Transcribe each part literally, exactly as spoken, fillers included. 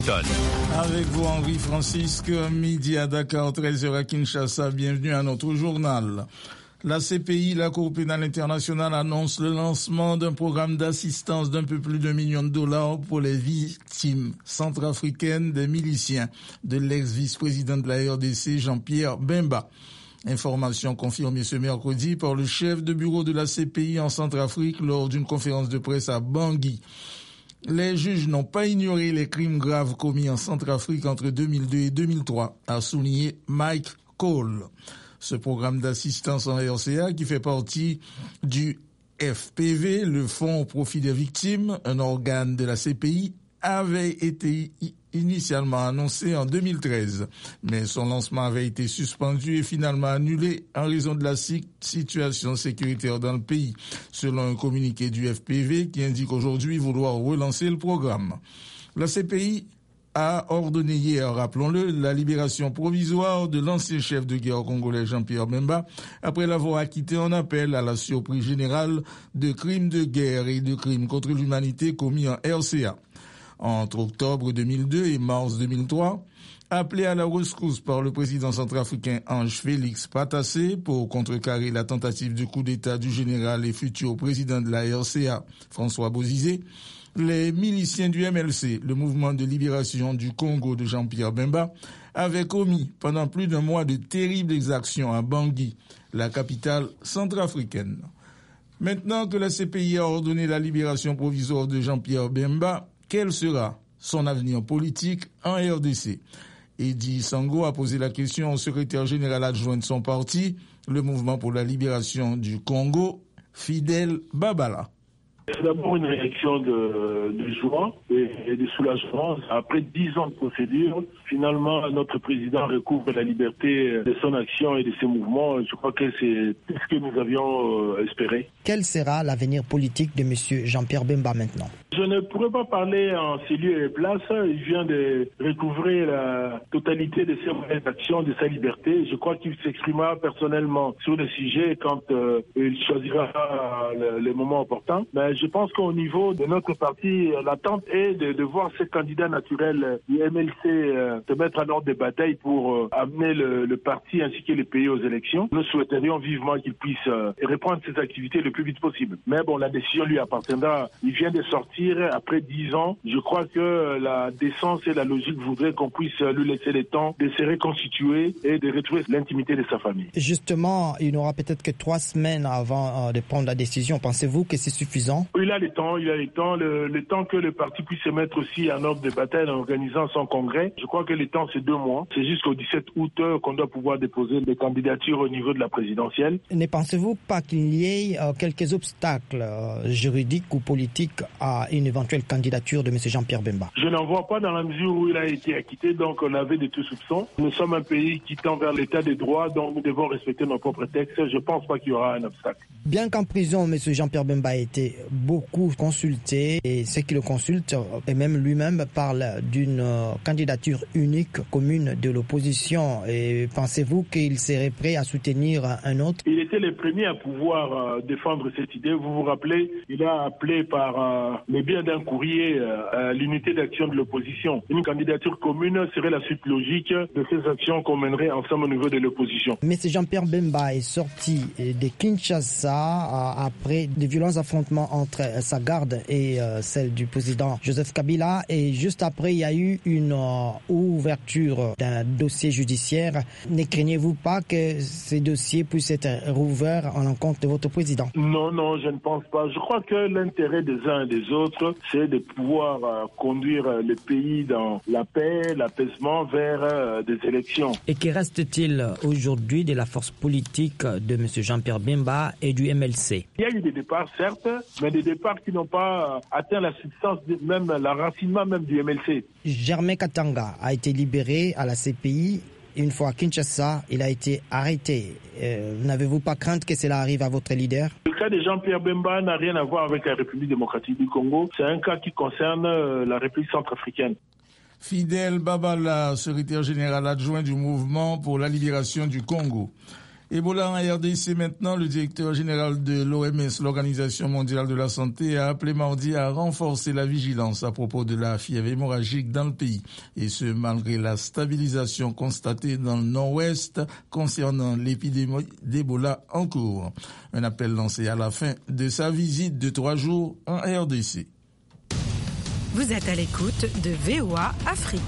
Avec vous, Henri Francisque, midi à Dakar, treize heures à Kinshasa. Bienvenue à notre journal. La C P I, la Cour pénale internationale, annonce le lancement d'un programme d'assistance d'un peu plus d'un million de dollars pour les victimes centrafricaines des miliciens de l'ex-vice-président de la R D C, Jean-Pierre Bemba. Information confirmée ce mercredi par le chef de bureau de la C P I en Centrafrique lors d'une conférence de presse à Bangui. Les juges n'ont pas ignoré les crimes graves commis en Centrafrique entre deux mille deux et deux mille trois, a souligné Mike Cole. Ce programme d'assistance en R C A, qui fait partie du F P V, le Fonds au profit des victimes, un organe de la C P I, avait été initialement annoncé en deux mille treize, mais son lancement avait été suspendu et finalement annulé en raison de la situation sécuritaire dans le pays, selon un communiqué du F P V qui indique aujourd'hui vouloir relancer le programme. La C P I a ordonné hier, rappelons-le, la libération provisoire de l'ancien chef de guerre congolais Jean-Pierre Bemba après l'avoir acquitté en appel à la surprise générale de crimes de guerre et de crimes contre l'humanité commis en R C A. Entre octobre deux mille deux et mars deux mille trois, appelé à la rescousse par le président centrafricain Ange Félix Patassé pour contrecarrer la tentative de coup d'État du général et futur président de la R C A, François Bozizé, les miliciens du M L C, le mouvement de libération du Congo de Jean-Pierre Bemba, avaient commis pendant plus d'un mois de terribles exactions à Bangui, la capitale centrafricaine. Maintenant que la C P I a ordonné la libération provisoire de Jean-Pierre Bemba, quel sera son avenir politique en R D C? Eddy Sango a posé la question au secrétaire général adjoint de son parti, le Mouvement pour la libération du Congo, Fidel Babala. C'est d'abord une réaction de, de joie et, et de soulagement. Après dix ans de procédure, finalement, notre président recouvre la liberté de son action et de ses mouvements. Je crois que c'est tout ce que nous avions euh, espéré. Quel sera l'avenir politique de M. Jean-Pierre Bemba maintenant? Je ne pourrais pas parler en ces lieux et places. Il vient de recouvrer la totalité de ses moyens d'action, de sa liberté. Je crois qu'il s'exprimera personnellement sur le sujet quand euh, il choisira le, le moment opportun. Mais je pense qu'au niveau de notre parti, l'attente est de, de voir ces candidats naturels du M L C euh, se mettre à l'ordre des batailles pour euh, amener le, le parti ainsi que le pays aux élections. Nous souhaiterions vivement qu'il puisse euh, reprendre ses activités le plus vite possible. Mais bon, la décision lui appartiendra. Il vient de sortir après dix ans. Je crois que la décence et la logique voudraient qu'on puisse lui laisser le temps de se reconstituer et de retrouver l'intimité de sa famille. Justement, il n'aura peut-être que trois semaines avant euh, de prendre la décision. Pensez-vous que c'est suffisant? Il a le temps, il a le temps, le, le temps que le parti puisse se mettre aussi en ordre de bataille en organisant son congrès. Je crois que le temps, c'est deux mois. C'est jusqu'au dix-sept août qu'on doit pouvoir déposer des candidatures au niveau de la présidentielle. Ne pensez-vous pas qu'il y ait euh, quelques obstacles euh, juridiques ou politiques à une éventuelle candidature de M. Jean-Pierre Bemba? Je n'en vois pas dans la mesure où il a été acquitté, donc on avait de tout soupçons. Nous sommes un pays qui tend vers l'état des droits, donc nous devons respecter nos propres textes. Je ne pense pas qu'il y aura un obstacle. Bien qu'en prison, M. Jean-Pierre Bemba a été beaucoup consulté et ceux qui le consultent, et même lui-même, parle d'une candidature unique commune de l'opposition. Et pensez-vous qu'il serait prêt à soutenir un autre? Il était le premier à pouvoir euh, défendre cette idée. Vous vous rappelez, il a appelé par euh, le biais d'un courrier euh, à l'unité d'action de l'opposition. Une candidature commune serait la suite logique de ces actions qu'on mènerait ensemble au niveau de l'opposition. M. Jean-Pierre Bemba est sorti de Kinshasa après de violents affrontements entre sa garde et euh, celle du président Joseph Kabila, et juste après il y a eu une euh, ouverture d'un dossier judiciaire. Ne craignez-vous pas que ces dossiers puissent être rouverts en l'encontre de votre président? Non, non, je ne pense pas. Je crois que l'intérêt des uns et des autres, c'est de pouvoir euh, conduire le pays dans la paix, l'apaisement vers euh, des élections. Et que reste-t-il aujourd'hui de la force politique de M. Jean-Pierre Bemba et du M L C? Il y a eu des départs, certes, mais des départs qui n'ont pas atteint la substance, même la racinement même du M L C. Germain Katanga a été libéré à la C P I. Une fois à Kinshasa, il a été arrêté. Euh, n'avez-vous pas crainte que cela arrive à votre leader? Le cas de Jean-Pierre Bemba n'a rien à voir avec la République démocratique du Congo. C'est un cas qui concerne la République centrafricaine. Fidel Babala, secrétaire général adjoint du Mouvement pour la libération du Congo. Ebola en R D C maintenant, le directeur général de l'O M S, l'Organisation mondiale de la santé, a appelé mardi à renforcer la vigilance à propos de la fièvre hémorragique dans le pays. Et ce, malgré la stabilisation constatée dans le nord-ouest concernant l'épidémie d'Ebola en cours. Un appel lancé à la fin de sa visite de trois jours en R D C. Vous êtes à l'écoute de V O A Afrique.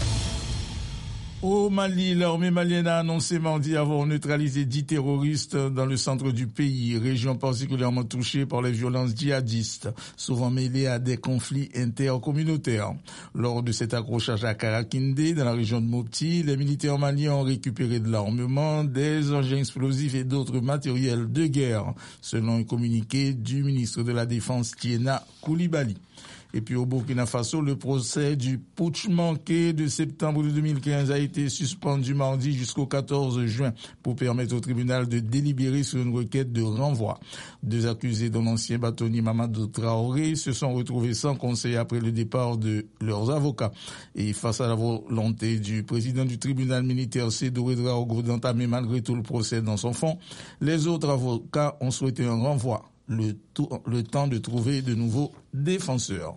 Au Mali, l'armée malienne a annoncé mardi avoir neutralisé dix terroristes dans le centre du pays, région particulièrement touchée par les violences djihadistes, souvent mêlées à des conflits intercommunautaires. Lors de cet accrochage à Karakinde, dans la région de Mopti, les militaires maliens ont récupéré de l'armement, des engins explosifs et d'autres matériels de guerre, selon un communiqué du ministre de la Défense Tiena Koulibaly. Et puis au Burkina Faso, le procès du putsch manqué de septembre deux mille quinze a été suspendu mardi jusqu'au quatorze juin pour permettre au tribunal de délibérer sur une requête de renvoi. Deux accusés dont l'ancien bâtonnier Mamadou Traoré se sont retrouvés sans conseil après le départ de leurs avocats. Et face à la volonté du président du tribunal militaire Sédou Ouédraogo d'entamer malgré tout le procès dans son fond, les autres avocats ont souhaité un renvoi. Le, tout, le temps de trouver de nouveaux défenseurs.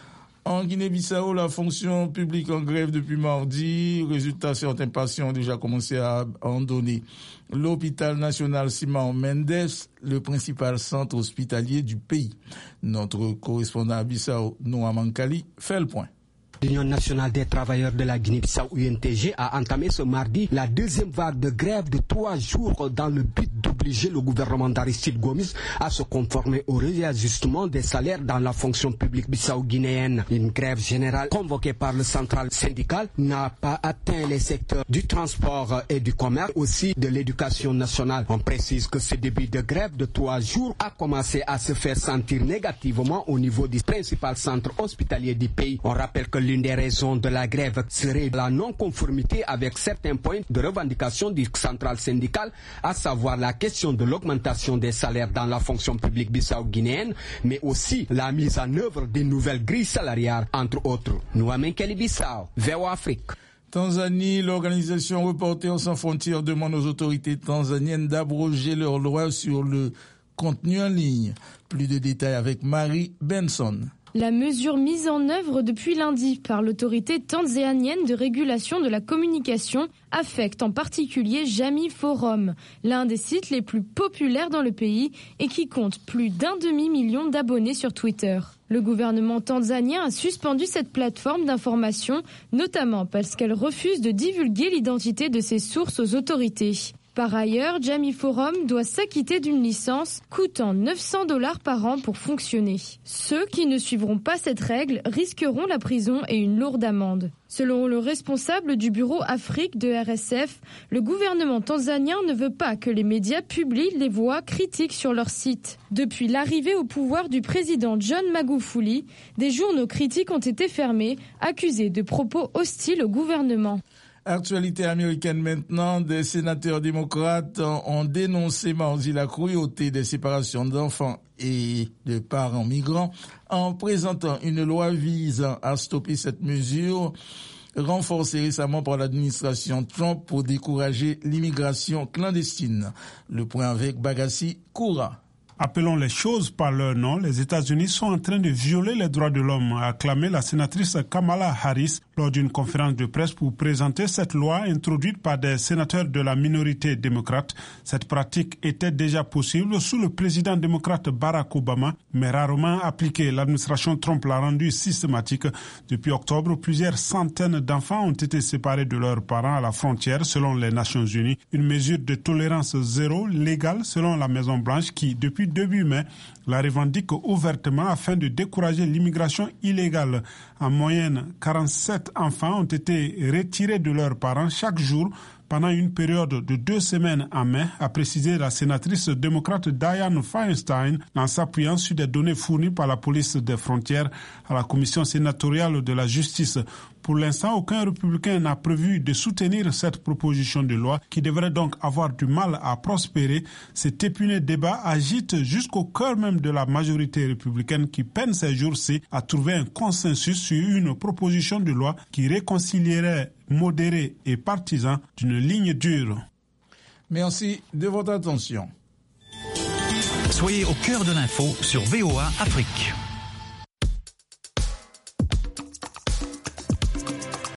En Guinée-Bissau, la fonction publique en grève depuis mardi. Résultat, certains patients ont déjà commencé à abandonner l'hôpital national Simon Mendes, le principal centre hospitalier du pays. Notre correspondant à Bissau, Noah Mankali, fait le point. L'Union nationale des travailleurs de la Guinée-Bissau U N T G a entamé ce mardi la deuxième vague de grève de trois jours dans le but d'obliger le gouvernement d'Aristide Gomis à se conformer au réajustement des salaires dans la fonction publique bissau-guinéenne. Une grève générale convoquée par le central syndical n'a pas atteint les secteurs du transport et du commerce, aussi de l'éducation nationale. On précise que ce début de grève de trois jours a commencé à se faire sentir négativement au niveau du principal centre hospitalier du pays. On rappelle que l'une des raisons de la grève serait la non-conformité avec certains points de revendication du central syndical, à savoir la question de l'augmentation des salaires dans la fonction publique bissau-guinéenne, mais aussi la mise en œuvre des nouvelles grilles salariales, entre autres. Nouamen Kelly-Bissau, V O A Afrique. Tanzanie, l'organisation Reporters sans frontières demande aux autorités tanzaniennes d'abroger leurs lois sur le contenu en ligne. Plus de détails avec Marie Benson. La mesure mise en œuvre depuis lundi par l'autorité tanzanienne de régulation de la communication affecte en particulier Jamii Forum, l'un des sites les plus populaires dans le pays et qui compte plus d'un demi-million d'abonnés sur Twitter. Le gouvernement tanzanien a suspendu cette plateforme d'information, notamment parce qu'elle refuse de divulguer l'identité de ses sources aux autorités. Par ailleurs, Jamii Forum doit s'acquitter d'une licence coûtant neuf cents dollars par an pour fonctionner. Ceux qui ne suivront pas cette règle risqueront la prison et une lourde amende. Selon le responsable du bureau Afrique de R S F, le gouvernement tanzanien ne veut pas que les médias publient les voix critiques sur leur site. Depuis l'arrivée au pouvoir du président John Magufuli, des journaux critiques ont été fermés, accusés de propos hostiles au gouvernement. Actualité américaine maintenant, des sénateurs démocrates ont dénoncé mardi la cruauté des séparations d'enfants et de parents migrants en présentant une loi visant à stopper cette mesure renforcée récemment par l'administration Trump pour décourager l'immigration clandestine. Le point avec Bagassi Koura. Appelons les choses par leur nom, les États-Unis sont en train de violer les droits de l'homme, a acclamé la sénatrice Kamala Harris lors d'une conférence de presse pour présenter cette loi introduite par des sénateurs de la minorité démocrate. Cette pratique était déjà possible sous le président démocrate Barack Obama, mais rarement appliquée. L'administration Trump l'a rendue systématique. Depuis octobre, plusieurs centaines d'enfants ont été séparés de leurs parents à la frontière, selon les Nations Unies. Une mesure de tolérance zéro légale selon la Maison-Blanche qui, depuis début mai, la revendique ouvertement afin de décourager l'immigration illégale. En moyenne, quarante-sept enfants ont été retirés de leurs parents chaque jour pendant une période de deux semaines en mai, a précisé la sénatrice démocrate Dianne Feinstein en s'appuyant sur des données fournies par la police des frontières à la commission sénatoriale de la justice. Pour l'instant, aucun républicain n'a prévu de soutenir cette proposition de loi qui devrait donc avoir du mal à prospérer. Cet épineux débat agite jusqu'au cœur même de la majorité républicaine qui peine ces jours-ci à trouver un consensus sur une proposition de loi qui réconcilierait modérés et partisans d'une ligne dure. Merci de votre attention. Soyez au cœur de l'info sur V O A Afrique.